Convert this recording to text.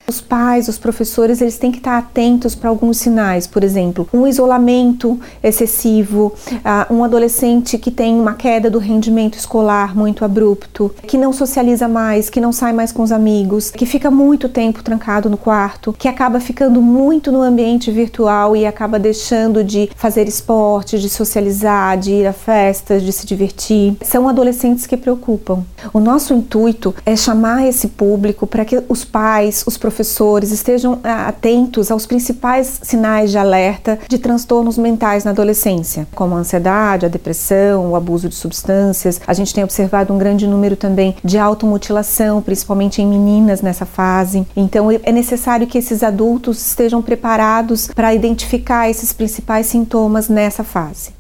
Os pais, os professores, eles têm que estar atentos para alguns sinais, por exemplo, um isolamento excessivo, um adolescente que tem uma queda do rendimento escolar muito abrupto, que não socializa mais, que não sai mais com os amigos, que fica muito tempo trancado no quarto, que acaba ficando muito no ambiente virtual e acaba deixando de fazer esporte, de socializar, de ir a festas, de se divertir. São adolescentes que preocupam. O nosso intuito é chamar esse público para que os pais, os professores estejam atentos aos principais sinais de alerta de transtornos mentais na adolescência, como a ansiedade, a depressão, o abuso de substâncias. A gente tem observado um grande número também de automutilação, principalmente em meninas nessa fase. Então é necessário que esses adultos estejam preparados para identificar esses principais sintomas nessa fase.